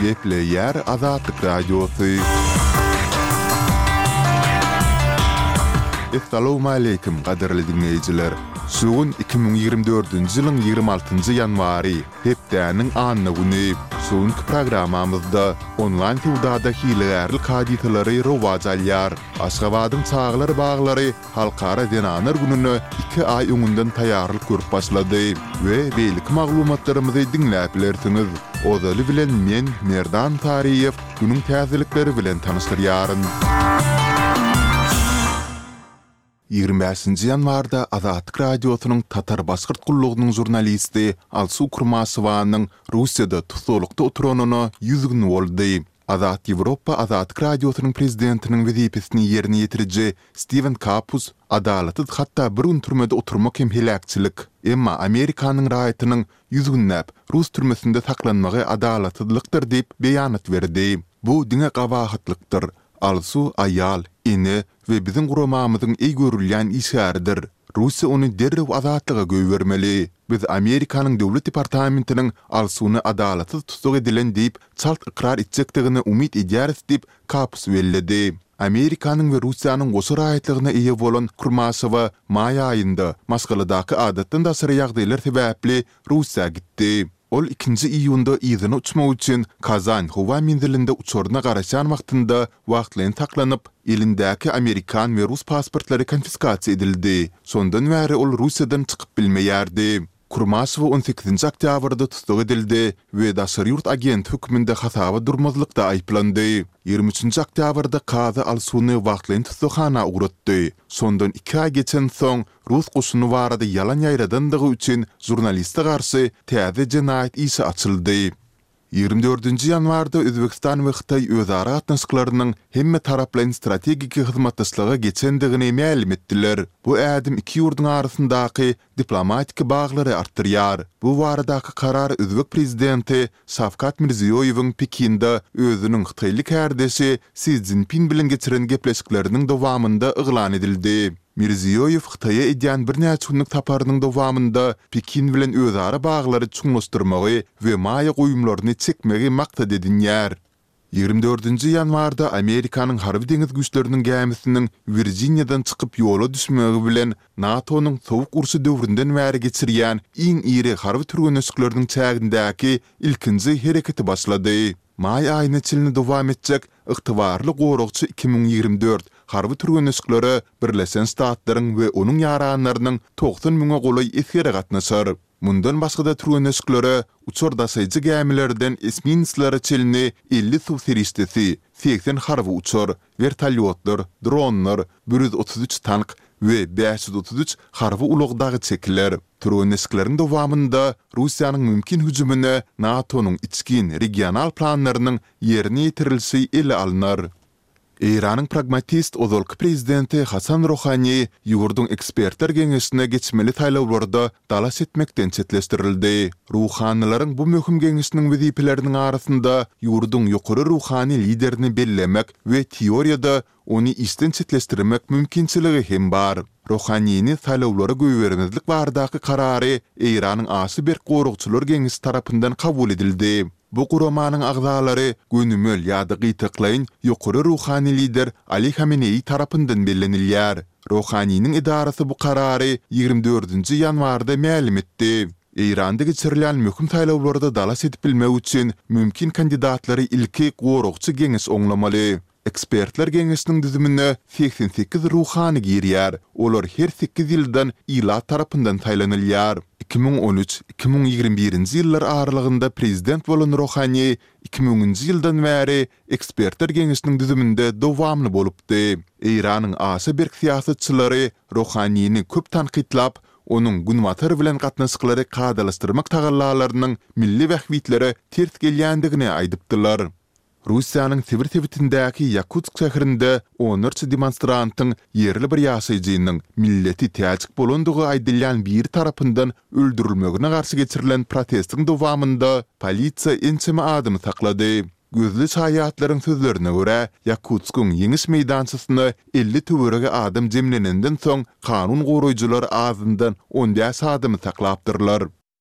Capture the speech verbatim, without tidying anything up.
Gepleyer Azadlık Radyosu. Assalamu alaykum qadarly dinleyijiler. Sugun iki bin ýigirme dördünji ýylyň ýygrimi altynjy ýanwary hepdäniň anyny güni. Sugunky programmamyzda onlaýn tewdada hilelerlik hadiseleri rowaj alýar. Aşgabatyň çağlar baglary halkara denaner gününe iki ay öňünden taýýarlyk görüp başlady we beýlik maglumatlarymyzy dinläp bilersiňiz. Ozaly bilen men Merdan Tariýew günüň täzelikleri bilen tanystyryaryn. ýygrimi beşinji ýanwarda Azadlyk Radiosynyň Tatar Başkyrt gullugynyň jurnalisti Alsu Kurmasowanyň Russiýada tutulukda oturanyny yüz gün boldy. Azad Ýewropa Azadlyk Radiosynyň prezidentiniň wezipesini ýerine ýetiriji Steven Kapus adalaty hatda bir gün türmede oturmak hem helakçylyk. Emma Amerikanyň raýatynyň yüz günläp Rus türmesinde saklanmagy adalatlykdyr diýip beýanat berdi. Bu diňe gabahatlykdyr. Alsu ayal, ine ve bizim guramamyzyň ey görülýän işgärdir. Russiýa ony derrew azatlyga göýbermeli. Biz Amerikanyň döwlet departamentiniň Alsuny adalatsız tutuk edilen diýip çalt ikrar etjekdigine umyt edýäris diýip Kapus belledi. Amerikanyň we Russiýanyň goşa raýatlygyna eýe bolan Kurmasowa may aýynda Moskvadaky adatdan daşary ýagdaýlar sebäpli Russiýa gitdi. Ol ikinji iýunda ýyzyna uçmak üçin Kazan howa menzilinde uçuruna garaşan wagtynda wagtlaryň taklanyp, elindäki Amerikan we Rus pasportlary konfiskasiýa edildi. Sondan bäri ol Russiýadan çykyp bilmeýärdi. Kurmasow on sekizinji oktýabrda tutuk edildi we daşary ýurt agent hökmünde hasaba durmazlykda aýplandy. ýygrimi üçinji oktýabrda Kaza Alsuny wagtlaryň tutukhana ugrutdy. Sondan iki ay geçen soň Rus goşuny barada ýalan ýaýradandygy üçin jurnalistge garşy täze jenaýat işi açyldy. ýygrimi dördünji ýanwarda Özbekistan we Hytaý özara gatnaşyklarynyň hemme taraplaryň strategik hyzmatdaşlygy geçendigini ma'lum etdiler. Bu ädim iki ýurduň arasyndaky diplomatik baglary artdyrýar. Bu baradaky karar Özbek prezidenti Şawkat Mirziýoýewiň Pekinde özüniň Hytaýlyk härdesi Xi Jinping bilen geçiren gepleşikleriniň dowamynda yglan edildi. Mirziýoýew Hytaýa edýän bir näçe günlük taparynyň dowamynda Pekin bilen özara baglary çuňlaşdyrmagy we maýa goýumlaryny çekmegi maksat edinýär. ýygrimi dördünji ýanwarda Amerikanyň harby deňiz güýçleriniň gemisiniň Virginiýadan çykyp ýola düşmegi bilen NATO'nyň sowuk urşy döwründen bäri geçirýän iň iri harby türgenişleriniň çägindäki ilkinji hereketi başlady. May aýyna çylny dowam etjek ygtybarly goragçy iki bin ýygrimi dört harby türgenişleri Birleşen Ştatlaryň we onuň ýaranlarynyň doksan miňe golay esgere gatnaşar. Mundan başga da türgenişleri uçurda saýjy gemilerden esminsleri çylny elli suw serişdesi, seksen harby uçur, vertolyotlar, dronlar, bir yüz otuz üç tank we beş yüz otuz üç harby ulugdagy çekiler. Türgenişleriň dowamynda Russiýanyň mümkin hüjümine NATO'nyň içkin regional planlarynyň ýerine ýetirilşi ele alynar. Iranyň pragmatist ozalky prezidenti Hasan Rohany ýurduň ekspertler geňeşine geçmeli taýlawlarda dalas etmekden çetleşdirildi. Ruhanylaryň bu möhüm geňeşiniň wezipeleriniň arasynda ýurduň ýokary ruhany liderini bellemek we teoriýada ony işden çetleşdirmek mümkinçiligi hem bar. Rohanyny taýlawlara göýbermezlik baradaky karary Iranyň asy bir gorugçylar geňeşi tarapyndan kabul edildi. Bu guramanyň agzalary gönümel ýa-da gytyklaýyn ýokary ruhany lider Ali Khamenei tarapyndan bellenilýär. Rohanynyň idarasy bu karary ýygrimi dördünji ýanwarda ma'lum etdi. Iranda geçirilen möhüm taýlawlarda dalas edip bilmek üçin mümkin kandidatlary ilki gorugçy geňeş oňlamaly. Ekspertler geňeşiniň düzümine seksen sekiz ruhany girýär. Olar her sekiz ýyldan ila tarapyndan taýlanylýar. iki bin on üç iki bin ýygrimi birinji ýyllar aralygynda prezident bolan Rohany iki bin onunji ýyldan bäri ekspertler geňeşiniň düzüminde dowamly bolupdy. Iranyň asy bir siýasatçylary Rohanyny köp tanqidlap, onun günwatar bilen gatnaşyklary kadalaşdyrmak tagallalarynyň milli wähbitlere ters gelýändigini aýdypdylar. Russiýanyň Sibir tewitindäki Yakutsk şäherinde onlarça demonstrantyň yerli bir ýaşaýjynyň milleti täçik bolandygy aýdylýan bir tarapyndan öldürilmegine garşy geçirilen protestiň dowamynda polisiýa ençeme adamy saklady. Gözlü şahiatlaryň sözlerine görä, Yakutskoň ýeňiş meýdançysyna elli töwerege adam jemlenenden soň kanun goraýjylar azyndan on beş adamy saklapdyrlar.